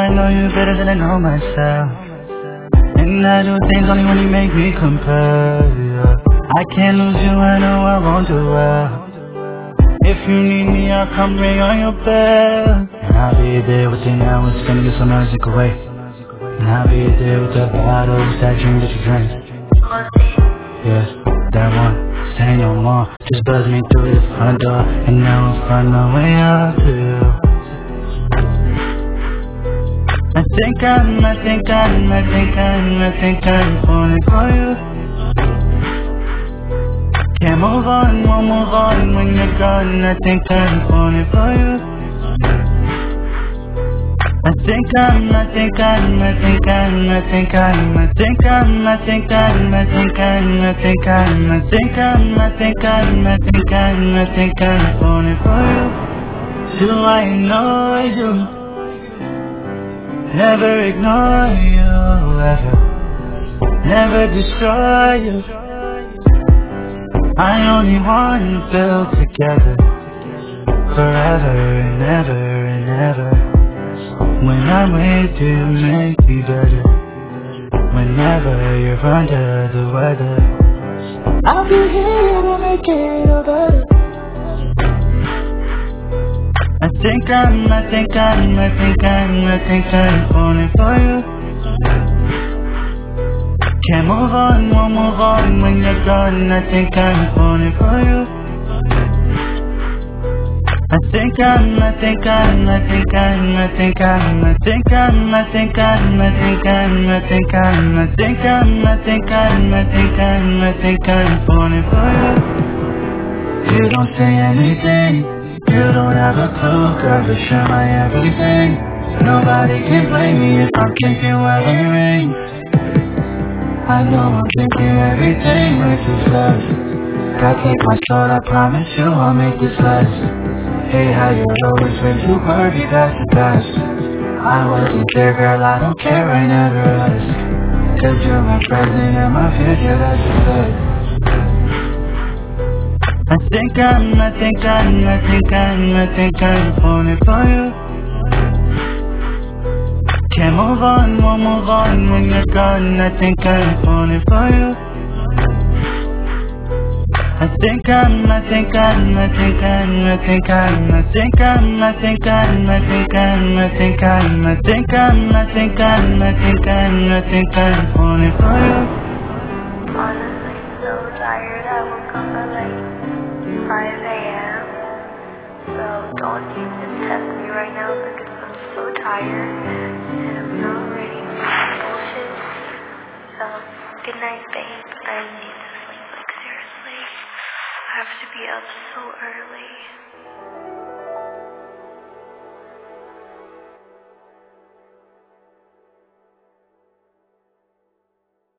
I know you better than I know myself. And I do things only when you make me compare, yeah. I can't lose you, I know I won't do well. If you need me, I'll come ring on your bell. And I'll be there with you now, it's gonna get some music away. And I'll be there with the bottles, that drink that you drank. Yeah, that one, say no more. Just buzz me through the front door, and now I'm find my way out to you. I think I'm falling for you. Can't move on, won't move on when you're gone. I think I'm falling for you. I think I'm falling for you. Do I ignore you? Never ignore you, ever. Never destroy you. I only want to build together, forever and ever and ever. When I'm with you, make me better. Whenever you're under the weather, I'll be here to make it all better. I think I'm falling for you. Can't move on, won't move on when you're gone. I think I'm falling for you. I think I'm falling for you. You don't say anything, you don't have a clue, girl, you share my everything. Nobody can blame me if I'm thinking while it rains. I know I'm thinking everything with this love. Gotta take my soul, I promise you I'll make this last. Hey, how you always been too perfect, that's the best. I wasn't there, girl, I don't care, I never asked. Cause you're my present and my future, that's the best. I think I'm falling for you. Can't move on, won't move on when you're gone. I think I'm falling for you. I think I'm falling for you. Honestly, so tired. I woke up at like 5 a.m. So don't even test me right now because I'm so tired and I'm not ready for this bullshit. So good night, babe. I need to sleep, like seriously. I have to be up so early.